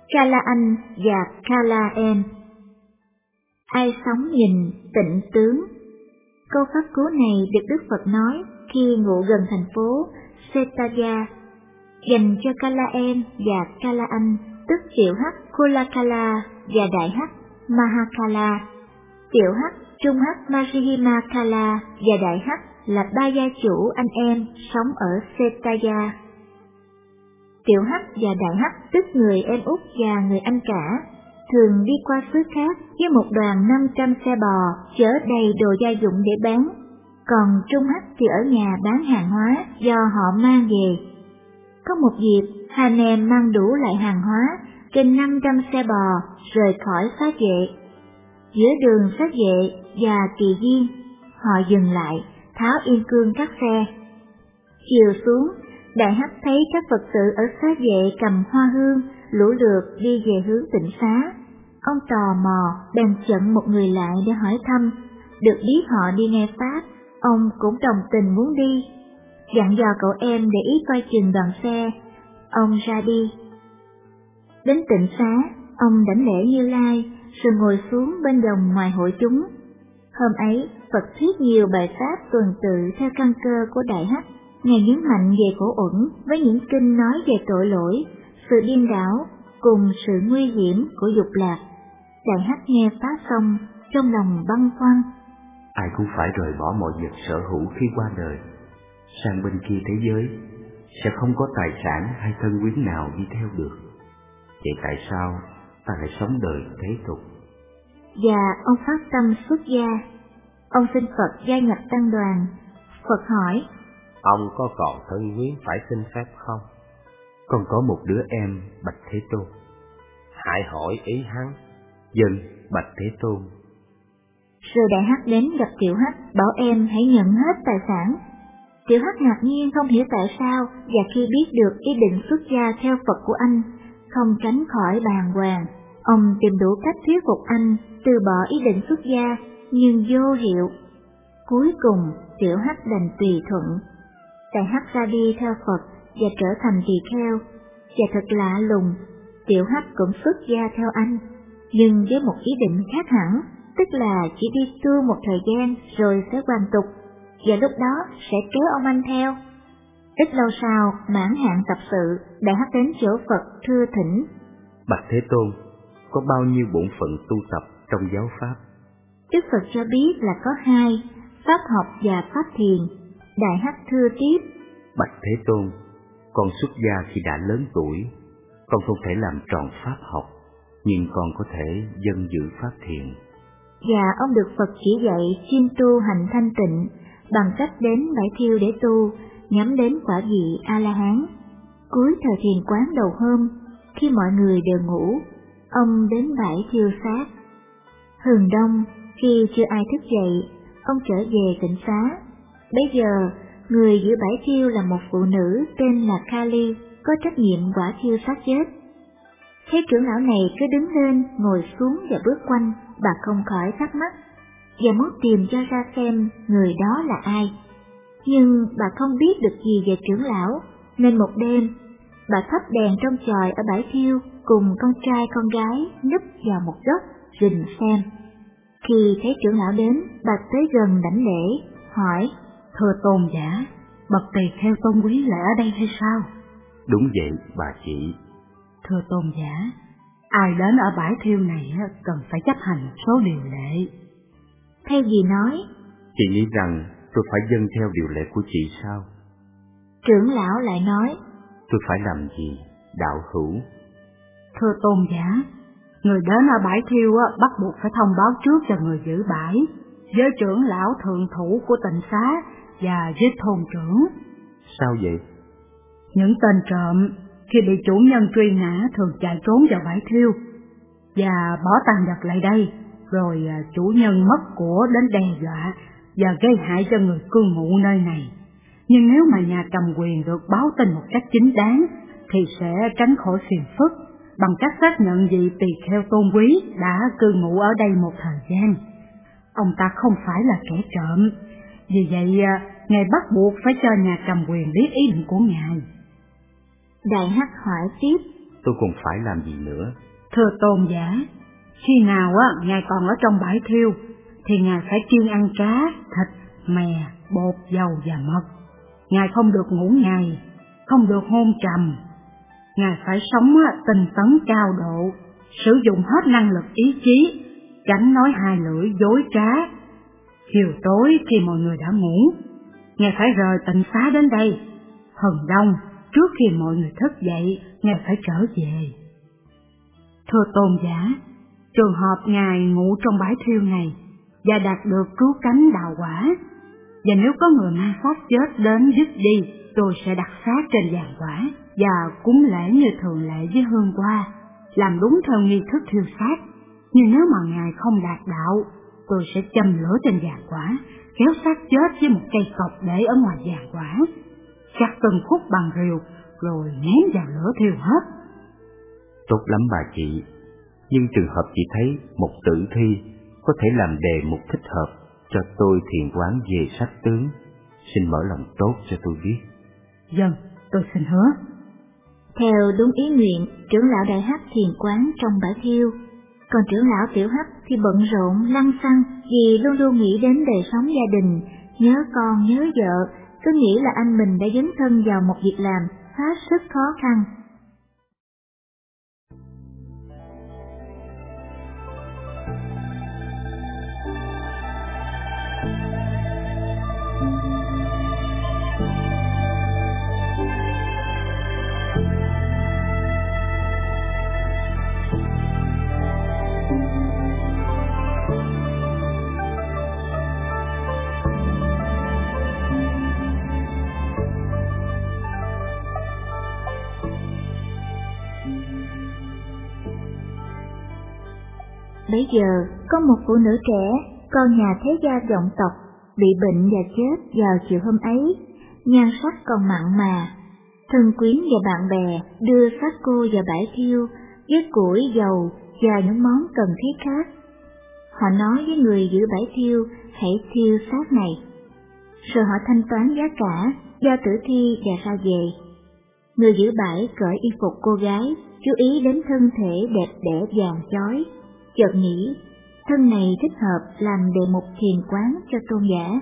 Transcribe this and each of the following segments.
Calaan và Calaen. Ai sống nhìn tịnh tướng. Câu pháp cú này được Đức Phật nói khi ngụ gần thành phố Setaya, dành cho Calaen và Calaan, tức tiểu hắc Kulakala và đại hắc Mahakala. Tiểu hắc, trung hắc Marihimakala và đại hắc là ba gia chủ anh em sống ở Setaya. Tiểu hắc và đại hắc tức người em út và người anh cả, thường đi qua xứ khác với một đoàn 500 xe bò chở đầy đồ gia dụng để bán, còn trung hắc thì ở nhà bán hàng hóa do họ mang về. Có một dịp, hai anh em mang đủ lại hàng hóa trên 500 xe bò rời khỏi xá vệ. Giữa đường xá vệ và Kỳ Viên, họ dừng lại, tháo yên cương các xe. Chiều xuống, đại hắc thấy các Phật tử ở xá vệ cầm hoa hương, lũ lượt đi về hướng Tịnh Xá. Ông tò mò bèn chặn một người lại để hỏi thăm. Được biết họ đi nghe pháp, ông cũng đồng tình muốn đi, dặn dò cậu em để ý coi chừng đoàn xe. Ông ra đi. Đến Tịnh Xá, ông đảnh lễ Như Lai, rồi ngồi xuống bên đồng ngoài hội chúng. Hôm ấy, Phật thuyết nhiều bài pháp tuần tự theo căn cơ của đại hắc. Ngài nhấn mạnh về khổ uẩn với những kinh nói về tội lỗi, sự điên đảo cùng sự nguy hiểm của dục lạc. Đại hắc nghe pháp xong, trong lòng băn khoăn. Ai cũng phải rời bỏ mọi vật sở hữu khi qua đời. Sang bên kia thế giới, sẽ không có tài sản hay thân quyến nào đi theo được. Vậy tại sao ta lại sống đời thế tục? Và ông phát tâm xuất gia. Ông xin Phật gia nhập tăng đoàn. Phật hỏi, ông có còn thân quyến phải xin phép không? Con có một đứa em, bạch Thế Tôn. Hãy hỏi ý hắn. Dân, bạch Thế Tôn. Rồi đại hắc đến gặp tiểu hắc, bảo em hãy nhận hết tài sản. Tiểu hắc ngạc nhiên không hiểu tại sao, và khi biết được ý định xuất gia theo Phật của anh, không tránh khỏi bàng hoàng. Ông tìm đủ cách thuyết phục anh từ bỏ ý định xuất gia, nhưng vô hiệu. Cuối cùng, tiểu hắc đành tùy thuận. Đại hắc ra đi theo Phật và trở thành tỳ kheo. Và thật lạ lùng, tiểu hắc cũng xuất gia theo anh, nhưng với một ý định khác hẳn, tức là chỉ đi tu một thời gian rồi sẽ hoàn tục, và lúc đó sẽ kéo ông anh theo. Ít lâu sau, mãn hạn tập sự, đại hắc đến chỗ Phật thưa thỉnh. Bạch Thế Tôn, có bao nhiêu bổn phận tu tập trong giáo pháp? Đức Phật cho biết là có 2, pháp học và pháp thiền. Đại hắc thưa tiếp. Bạch Thế Tôn, con xuất gia khi đã lớn tuổi, con không thể làm tròn pháp học, nhưng con có thể dâng giữ pháp thiền. Và ông được Phật chỉ dạy chuyên tu hành thanh tịnh bằng cách đến bãi thiêu để tu, nhắm đến quả vị A-la-hán. Cuối thời thiền quán đầu hôm, khi mọi người đều ngủ, ông đến bãi thiêu xác. Hừng đông, khi chưa ai thức dậy, ông trở về Tịnh Xá. Bây giờ, người giữ bãi thiêu là một phụ nữ tên là Kali, có trách nhiệm quả thiêu xác chết. Thấy trưởng lão này cứ đứng lên, ngồi xuống và bước quanh, bà không khỏi thắc mắc, và muốn tìm cho ra xem người đó là ai. Nhưng bà không biết được gì về trưởng lão, nên một đêm, bà thắp đèn trong chòi ở bãi thiêu cùng con trai con gái núp vào một góc rình xem. Khi thấy trưởng lão đến, bà tới gần đảnh lễ, hỏi, thưa tôn giả, bậc tỳ kheo tôn quý là ở đây hay sao? Đúng vậy, bà chị. Thưa tôn giả, ai đến ở bãi thiêu này cần phải chấp hành một số điều lệ. Thay vì nói, chị nghĩ rằng tôi phải dâng theo điều lệ của chị sao? Trưởng lão lại nói, tôi phải làm gì, đạo hữu? Thưa tôn giả, người đến ở bãi thiêu bắt buộc phải thông báo trước cho người giữ bãi, với trưởng lão thượng thủ của Tịnh Xá và với thôn trưởng. Sao vậy? Những tên trộm khi bị chủ nhân truy nã thường chạy trốn vào bãi thiêu và bỏ tàn vật lại đây, rồi chủ nhân mất của đến đe dọa và gây hại cho người cư ngụ nơi này. Nhưng nếu mà nhà cầm quyền được báo tin một cách chính đáng thì sẽ tránh khỏi phiền phức bằng cách xác nhận vị tỳ kheo tôn quý đã cư ngụ ở đây một thời gian. Ông ta không phải là kẻ trộm, vì vậy ngài bắt buộc phải cho nhà cầm quyền biết ý định của ngài. Đại hắc hỏi tiếp, tôi còn phải làm gì nữa? Thưa tôn giả, khi nào ngài còn ở trong bãi thiêu thì ngài phải kiêng ăn cá, thịt, mè, bột, dầu và mật. Ngài không được ngủ ngày, không được hôn trầm. Ngài phải sống tinh tấn cao độ, sử dụng hết năng lực ý chí, tránh nói hai lưỡi dối trá. Chiều tối khi mọi người đã ngủ, ngài phải rời tịnh xá đến đây. Hừng đông, trước khi mọi người thức dậy, ngài phải trở về. Thưa tôn giả, trường hợp ngài ngủ trong bãi thiêu này và đạt được cứu cánh đạo quả, và nếu có người mang xác chết đến giết đi, tôi sẽ đặt xác trên giàn quả và cúng lễ như thường lệ với hương hoa, làm đúng theo nghi thức thiêu xác. Nhưng nếu mà ngài không đạt đạo, tôi sẽ châm lửa trên giàn quả, kéo xác chết với một cây cọc để ở ngoài giàn quả, chặt từng khúc bằng rìu rồi ném vào lửa thiêu hết. Tốt lắm bà chị, nhưng trường hợp chị thấy một tử thi có thể làm đề mục thích hợp cho tôi thiền quán về sách tướng, xin mở lòng tốt cho tôi biết. Vâng, tôi xin hứa. Theo đúng ý nguyện, trưởng lão Đại Hắc thiền quán trong bãi thiêu, còn trưởng lão Tiểu Hắc thì bận rộn lăng xăng vì luôn luôn nghĩ đến đời sống gia đình, nhớ con nhớ vợ, cứ nghĩ là anh mình đã dấn thân vào một việc làm hết sức khó khăn. Bấy giờ, có một phụ nữ trẻ, con nhà thế gia vọng tộc, bị bệnh và chết vào chiều hôm ấy. Nhan sắc còn mặn mà, thân quyến và bạn bè đưa xác cô vào bãi thiêu với củi, dầu và những món cần thiết khác. Họ nói với người giữ bãi thiêu hãy thiêu xác này, rồi họ thanh toán giá cả, giao tử thi và ra về. Người giữ bãi cởi y phục cô gái, chú ý đến thân thể đẹp đẽ vàng chói, chợt nghĩ thân này thích hợp làm đề mục thiền quán cho tôn giả.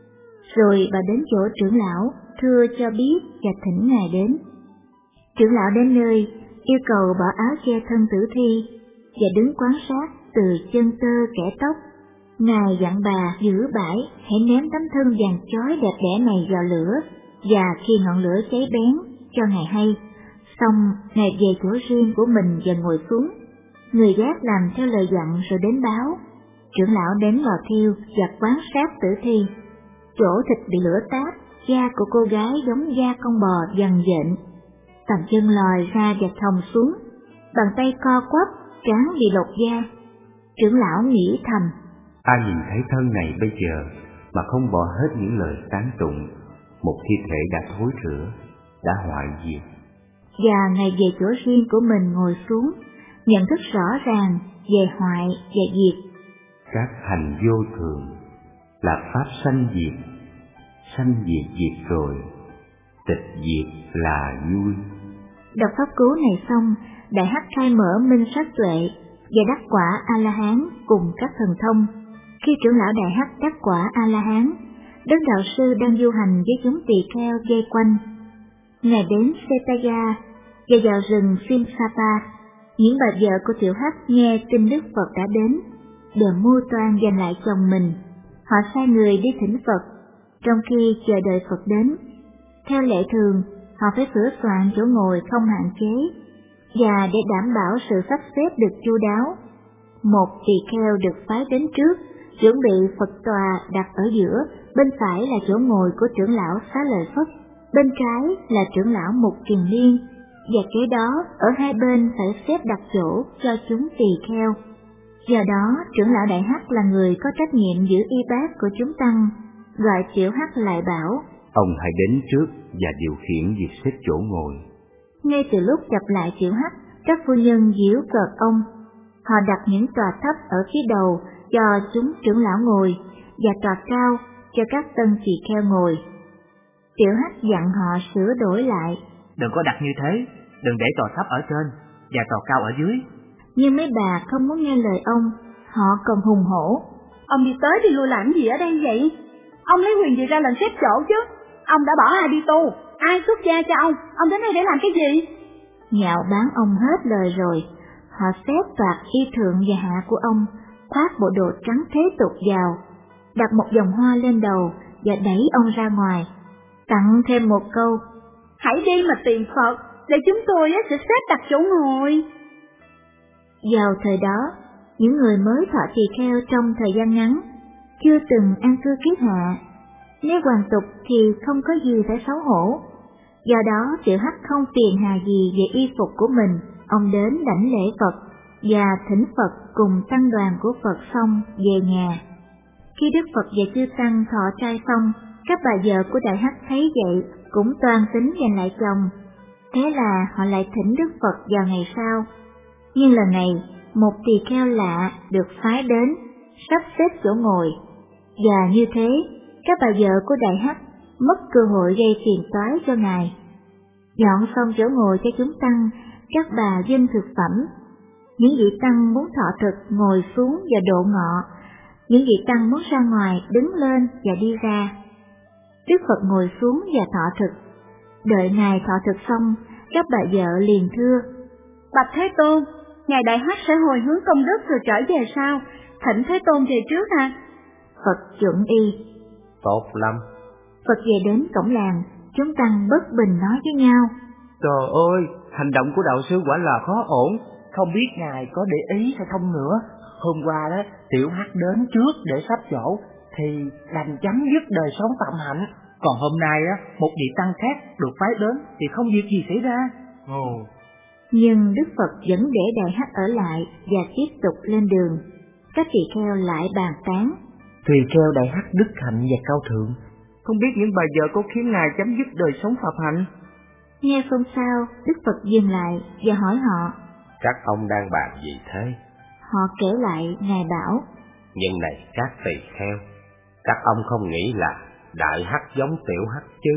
Rồi bà đến chỗ trưởng lão thưa cho biết và thỉnh ngài đến. Trưởng lão đến nơi yêu cầu bỏ áo che thân tử thi và đứng quan sát từ chân tơ kẻ tóc. Ngài dặn bà giữ bãi hãy ném tấm thân vàng chói đẹp đẽ này vào lửa, và khi ngọn lửa cháy bén cho ngài hay. Xong ngài về chỗ riêng của mình và ngồi xuống. Người gác làm theo lời dặn rồi đến báo. Trưởng lão đến lò thiêu và quan sát tử thi. Chỗ thịt bị lửa táp, da của cô gái giống da con bò dần dện. Tầm chân lòi ra và thòng xuống, bàn tay co quắp, trán bị lột da. Trưởng lão nghĩ thầm: ai nhìn thấy thân này bây giờ mà không bỏ hết những lời tán tụng một thi thể đã thối rữa, đã hoại diệt. Và ngài về chỗ riêng của mình ngồi xuống, nhận thức rõ ràng về hoại và diệt. Các hành vô thường là pháp sanh diệt diệt rồi, tịch diệt là vui. Đọc pháp cứu này xong, Đại Hắc khai mở minh sát tuệ và đắc quả A-la-hán cùng các thần thông. Khi trưởng lão Đại Hắc đắc quả A-la-hán, Đức đạo sư đang du hành với chúng tỳ kheo vây quanh. Ngài đến Setaya và vào rừng Simsapa. Những bà vợ của Tiểu Hắc nghe tin Đức Phật đã đến, đều mưu toan giành lại chồng mình. Họ sai người đi thỉnh Phật, trong khi chờ đợi Phật đến. Theo lệ thường, họ phải sửa soạn chỗ ngồi không hạn chế, và để đảm bảo sự sắp xếp được chu đáo, một tỳ kheo được phái đến trước, chuẩn bị Phật tòa đặt ở giữa. Bên phải là chỗ ngồi của trưởng lão Xá Lợi Phất, bên trái là trưởng lão Mục Kiền Liên, và kế đó ở hai bên phải xếp đặt chỗ cho chúng tỳ kheo. Do đó, trưởng lão Đại Hắc là người có trách nhiệm giữ y bát của chúng tăng. Gọi Tiểu Hắc lại bảo: ông hãy đến trước và điều khiển việc xếp chỗ ngồi. Ngay từ lúc gặp lại Tiểu Hắc, các phu nhân giễu cợt ông. Họ đặt những tòa thấp ở phía đầu cho chúng trưởng lão ngồi, và tòa cao cho các tân tỳ kheo ngồi. Tiểu Hắc dặn họ sửa đổi lại: đừng có đặt như thế, đừng để tòa thấp ở trên, và tòa cao ở dưới. Nhưng mấy bà không muốn nghe lời ông, họ còn hùng hổ. Ông đi tới đi lui làm gì ở đây vậy? Ông lấy quyền gì ra lệnh xếp chỗ chứ? Ông đã bỏ ai đi tù? Ai xuất gia cho ông đến đây để làm cái gì? Nhạo báng ông hết lời rồi, họ xếp toạc y thượng và hạ của ông, khoác bộ đồ trắng thế tục vào, đặt một vòng hoa lên đầu và đẩy ông ra ngoài, tặng thêm một câu: hãy đi mà tìm Phật, để chúng tôi sẽ xếp đặt chỗ ngồi. Vào thời đó, những người mới thọ tỳ kheo trong thời gian ngắn, chưa từng an cư kiết hạ, nếu hoàn tục thì không có gì phải xấu hổ. Do đó Tiểu Hắc không phiền hà gì về y phục của mình, ông đến đảnh lễ Phật và thỉnh Phật cùng tăng đoàn của Phật xong về nhà. Khi Đức Phật và chư tăng thọ trai xong, các bà vợ của Đại Hắc thấy vậy cũng toan tính giành lại chồng. Thế là họ lại thỉnh Đức Phật vào ngày sau. Nhưng lần này, một tỳ kheo lạ được phái đến, sắp xếp chỗ ngồi. Và như thế, các bà vợ của Đại Hắc mất cơ hội gây phiền toái cho ngài. Dọn xong chỗ ngồi cho chúng tăng, các bà dâng thực phẩm. Những vị tăng muốn thọ thực ngồi xuống và độ ngọ, những vị tăng muốn ra ngoài đứng lên và đi ra. Đức Phật ngồi xuống và thọ thực. Đợi ngài thọ thực xong, các bà vợ liền thưa: bạch Thế Tôn, ngài Đại Hắc sẽ hồi hướng công đức rồi trở về sau, thỉnh Thế Tôn về trước à? Phật chuẩn y. Tốt lắm. Phật về đến cổng làng, chúng tăng bất bình nói với nhau: Trời ơi, hành động của đạo sư quả là khó ổn, không biết ngài có để ý hay không nữa. Hôm qua đó, Tiểu Hắc đến trước để sắp chỗ, thì đành chấm dứt đời sống phạm hạnh. Còn hôm nay á, một vị tăng khác được phái đến thì không việc gì xảy ra. Nhưng Đức Phật vẫn để Đại Hắc ở lại và tiếp tục lên đường. Các tỳ kheo lại bàn tán: Tùy kheo Đại Hắc đức hạnh và cao thượng, không biết những bà vợ có khiến ngài chấm dứt đời sống phạm hạnh. Nghe không sao, Đức Phật dừng lại và hỏi họ: Các ông đang bàn gì thế? Họ kể lại, ngài bảo: Nhưng này các tỳ kheo, các ông không nghĩ là Đại Hắc giống Tiểu Hắc chứ?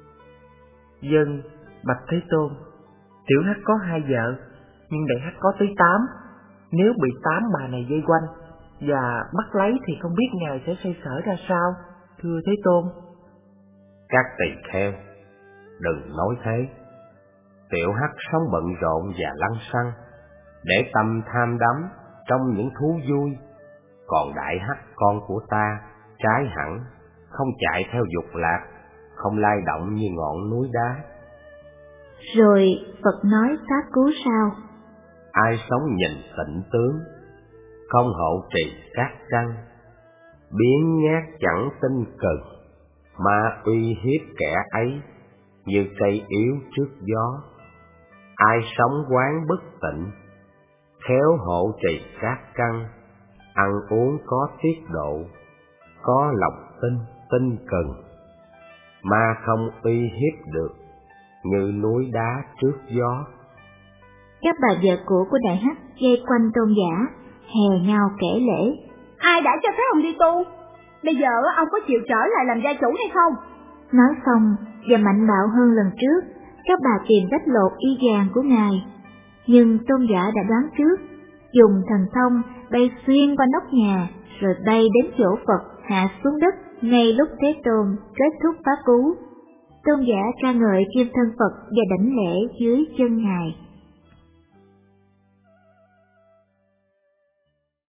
Dân, bạch Thế Tôn, Tiểu Hắc có 2 vợ, nhưng Đại Hắc có tới 8. Nếu bị 8 bà này vây quanh và bắt lấy thì không biết ngài sẽ xoay sở ra sao, thưa Thế Tôn. Các tỳ kheo, đừng nói thế. Tiểu Hắc sống bận rộn và lăng xăng, để tâm tham đắm trong những thú vui. Còn Đại Hắc con của ta trái hẳn, không chạy theo dục lạc, không lay động như ngọn núi đá. Rồi Phật nói pháp cú sau: Ai sống nhìn tịnh tướng, không hộ trì các căn, biến nhát chẳng tinh cần, mà uy hiếp kẻ ấy như cây yếu trước gió. Ai sống quán bất tịnh, khéo hộ trì các căn, ăn uống có tiết độ, có lòng tinh cần, mà không uy hiếp được như núi đá trước gió. Các bà vợ cũ của Đại Hắc dây quanh tôn giả, hè nhau kể lễ: Ai đã cho phép ông đi tu? Bây giờ ông có chịu trở lại làm gia chủ hay không? Nói xong và mạnh bạo hơn lần trước, các bà tìm cách lột y vàng của ngài. Nhưng tôn giả đã đoán trước, dùng thần thông bay xuyên qua nóc nhà, rồi bay đến chỗ Phật hạ xuống đất ngay lúc Thế Tôn kết thúc pháp cú. Tôn giả ca ngợi kim thân Phật và đảnh lễ dưới chân ngài.